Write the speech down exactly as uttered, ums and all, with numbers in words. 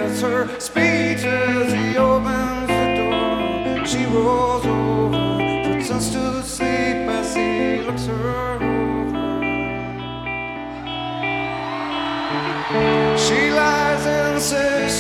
gets her speech as he opens the door. She rolls over, pretends to sleep as he looks her over. She lies and says